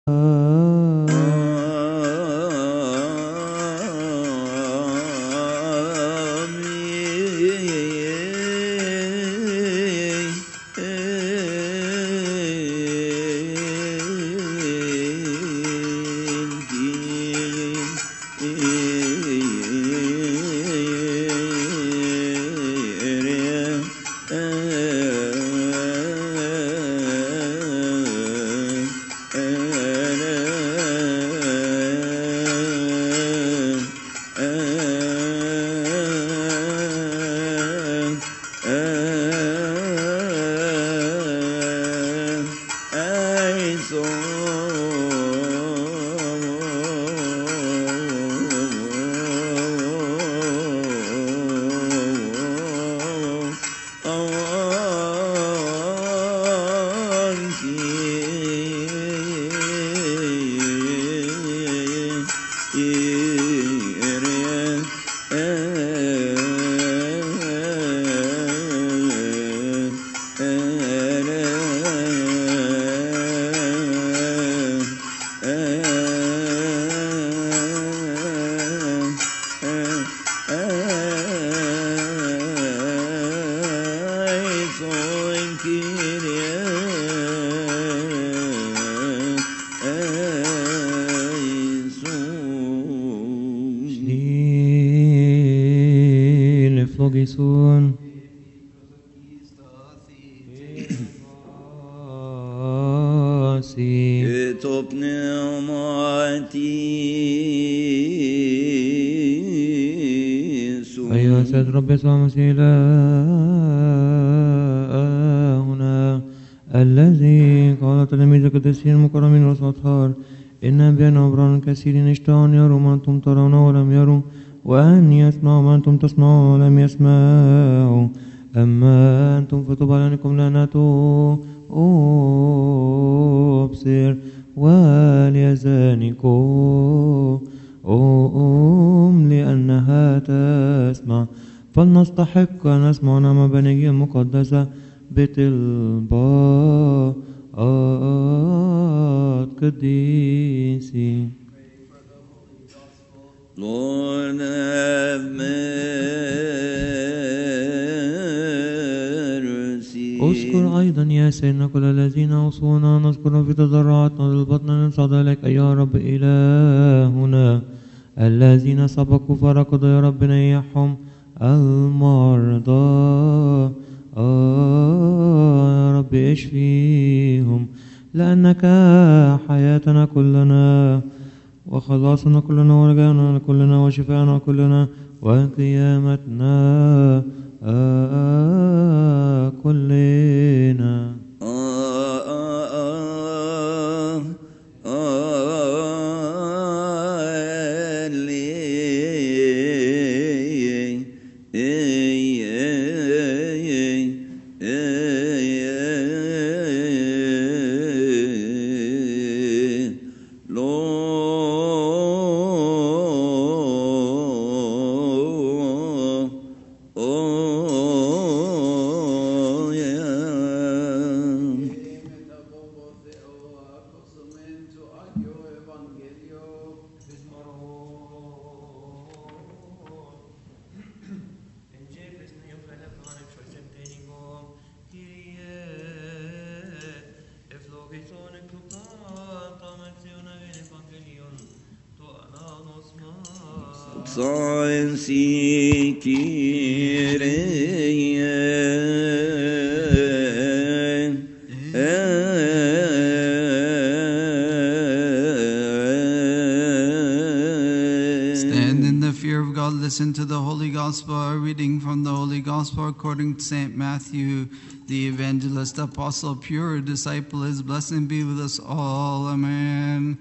Logison. Top pneumati. أيها سيد رب يسوع المسيح إلهنا الذي قال تلاميذ القديسين المكرمين والأطهار إن بين أبرار كثيرين اشتهوا أن يروا ما أنتم ترون ولم يروا وأن يسمعوا ما أنتم تسمعوا ولم يسمعوا أما أنتم فطوبى لكم لعنته أبصر وليزانكم لأنها تسمع فلنستحق أن نسمع نعمة بنية مقدسة بطلبات قديسي. Lord have mercy. اذكر أيضا يا سيدنا كل الذين أوصونا نذكر في تضرعاتنا للبطن نصعد إليك أيها رب إلهنا الذين سبقوا فرقدوا يا رب نيحهم المرضى يا رب اشفيهم لأنك حياتنا كلنا وخلاصنا كلنا ورجانا كلنا وشفاءنا كلنا وقيامتنا كلنا. Listen to the Holy Gospel, a reading from the Holy Gospel according to St. Matthew, the evangelist, apostle, pure disciple, his blessing be with us all. Amen.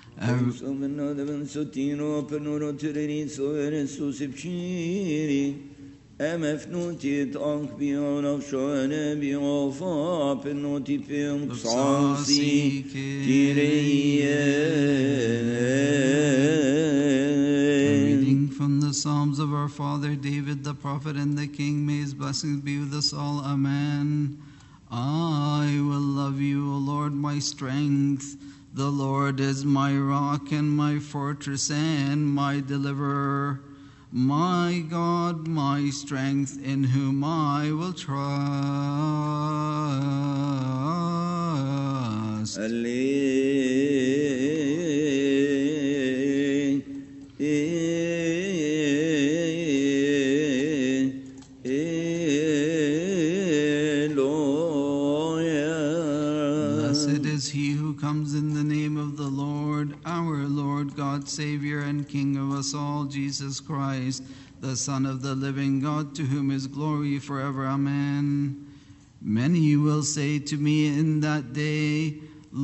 From the Psalms of our father David, the prophet and the king, may his blessings be with us all. Amen. I will love you, O Lord, my strength. The Lord is my rock and my fortress and my deliverer, my God, my strength, in whom I will trust. Blessed is he who comes in the name of the Lord, our Lord God, Savior and King of us all, Jesus Christ, the Son of the living God, to whom is glory forever. Amen. Many will say to me in that day,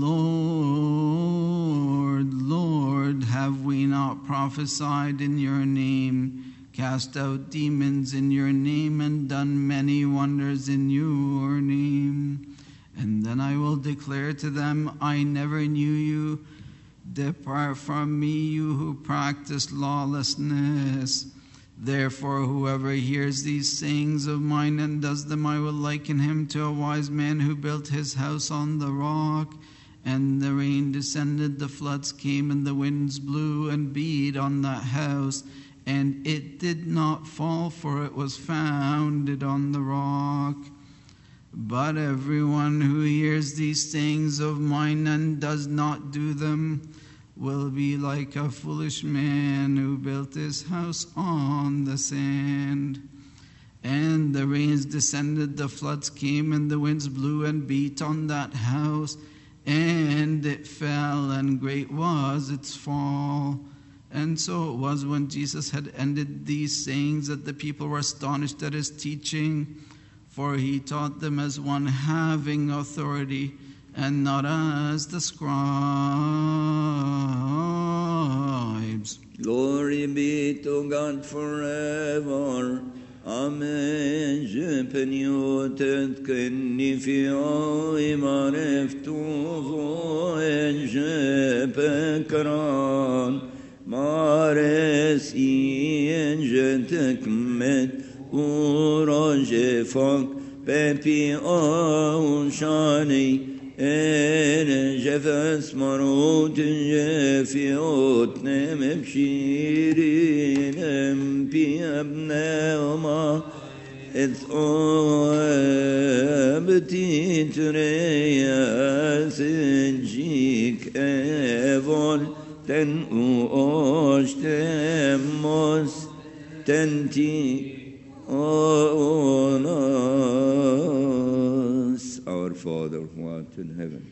Lord, Lord, have we not prophesied in your name, cast out demons in your name, and done many wonders in your name? And then I will declare to them, I never knew you. Depart from me, you who practice lawlessness. Therefore, whoever hears these sayings of mine and does them, I will liken him to a wise man who built his house on the rock. And the rain descended, the floods came, and the winds blew and beat on that house. And it did not fall, for it was founded on the rock. But everyone who hears these sayings of mine and does not do them will be like a foolish man who built his house on the sand. And the rains descended, the floods came, and the winds blew and beat on that house, and it fell, and great was its fall. And so it was when Jesus had ended these sayings that the people were astonished at his teaching, for he taught them as one having authority, and not as the scribes. Glory be to God forever. Amen. Je peniotet kenni fi mareftuvo en je pekran mares en je tekmet ura je fak pepi au shani en jefes marut jefiot nem bshirin empi abnema et abti treya sinjik evol ten uoshtemos tenti onas. Our Father who art in heaven.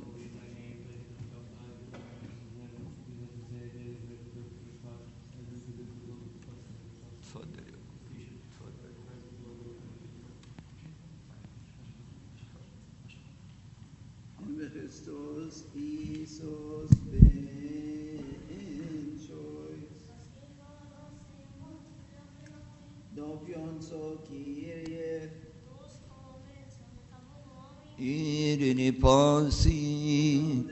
Christos Isos ben choice. Dopion so Kyrie. إيرني باسي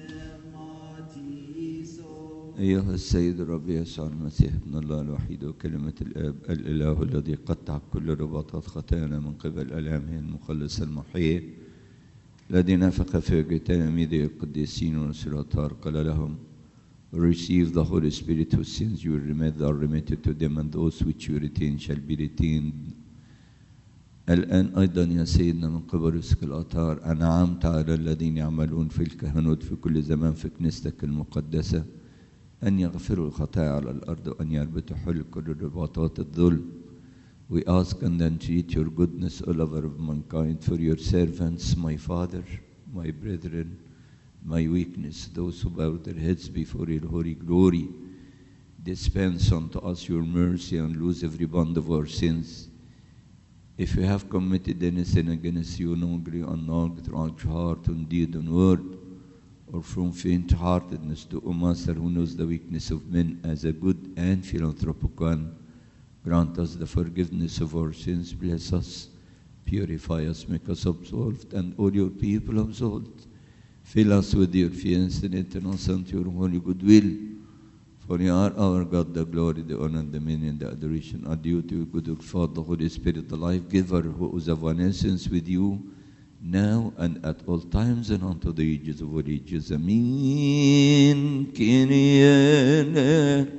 أيها السيد الرب يسوع المسيح ابن الله الوحيد وكلمة الآب الإله الذي قطع كل رباطات خطايانا من قبل ألامه المخلص المحيي الذي نفخ في وجه تلاميذه القديسين والسلاطار قال لهم receive the Holy Spirit whose sins you remit are remitted to them and those which you retain shall be retained. الآن أيضا يا سيدنا من قبل رزق الأطهار أنعمت على الذين يعملون في الكهنوت في كل زمان في كنيستك المقدسة أن يغفروا الخطايا على الأرض وأن يربطوا حل كل رباطات الظلم. We ask and entreat your goodness, O lover of mankind, for your servants, my Father, my brethren, my weakness, those who bow their heads before your holy glory. Dispense unto us your mercy and lose every bond of our sins. If we have committed any sin against you, knowingly, unknowingly, through our heart, and deed, and word, or from faint-heartedness, to O Master, who knows the weakness of men as a good and philanthropic one, grant us the forgiveness of our sins, bless us, purify us, make us absolved, and all your people absolved. Fill us with your fear and eternal Son, your holy goodwill. For you are our God, the glory, the honor, the dominion, the adoration are due to you, good Father, the Holy Spirit, the life giver, who is of one essence with you, now and at all times and unto the ages of all ages. Amen. Kyrie eleison,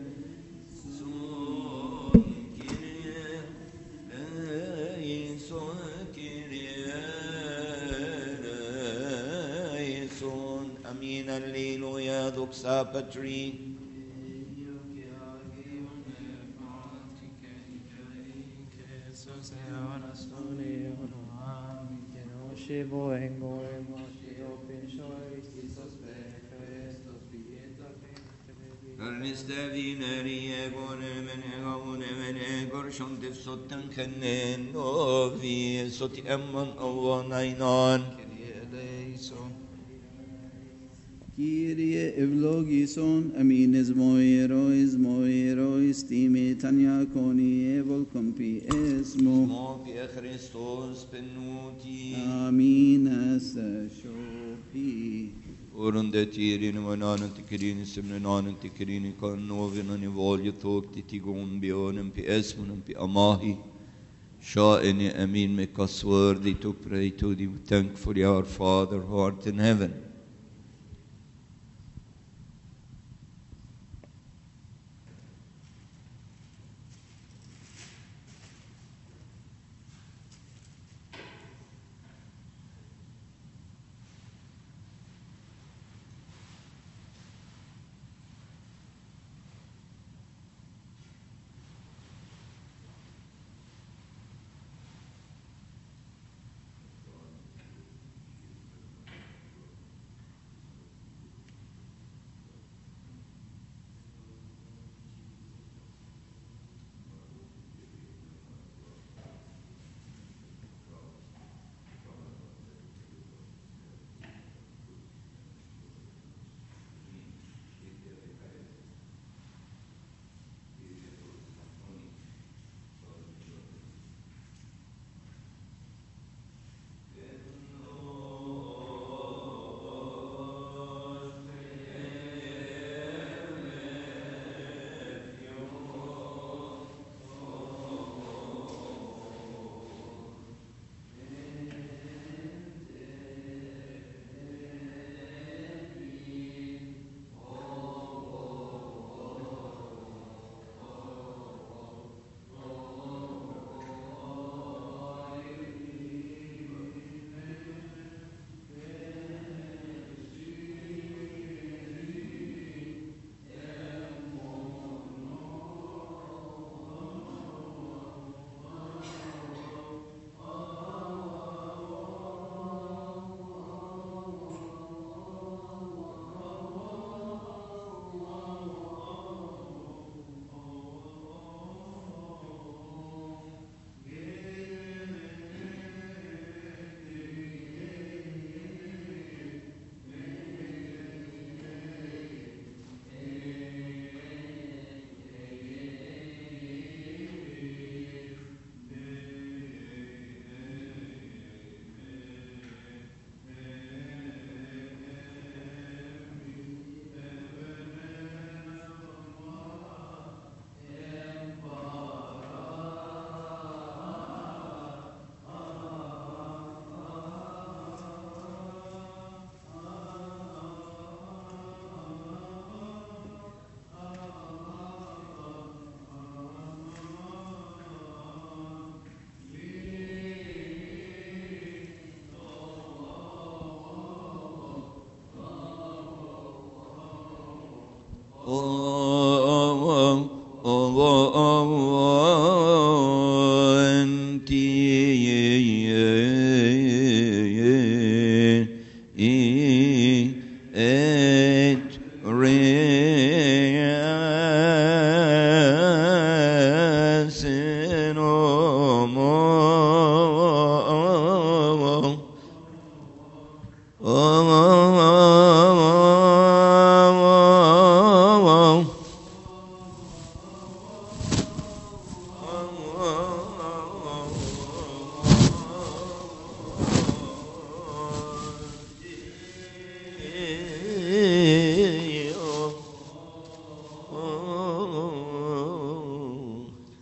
Kyrie eleison, Kyrie eleison. Amen. Alleluia. Doxa Patri. Kyrie eulogison, amines moerois, time tania coni evol compi esmo. Amin as shopi. Orunde tirin vananen tikirin simnanen tikirin kan novinan evolje tog tigon bionen pi esmonen pi amahi. Sha'ini amin, make us worthy to pray to thee. Thankfully, our Father who art in heaven.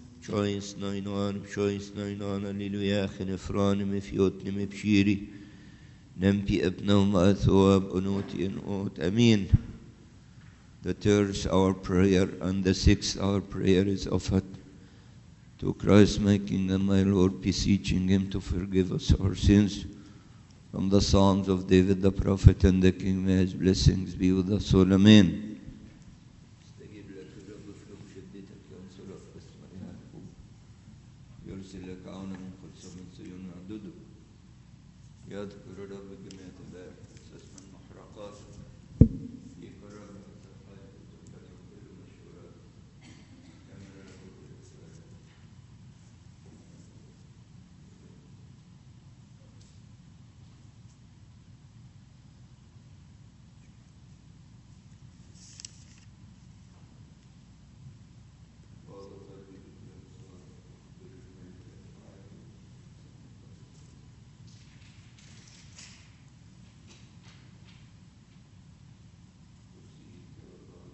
Choice nine on alleluia, Efranim, Ephiotnim, Epshiri, نمبي ابنهم أثواب أنوتي أنوت أمين. The third our prayer and the sixth our prayer is offered to Christ my King and my Lord, beseeching him to forgive us our sins. From the Psalms of David the prophet and the King, may his blessings be with us all. Amen.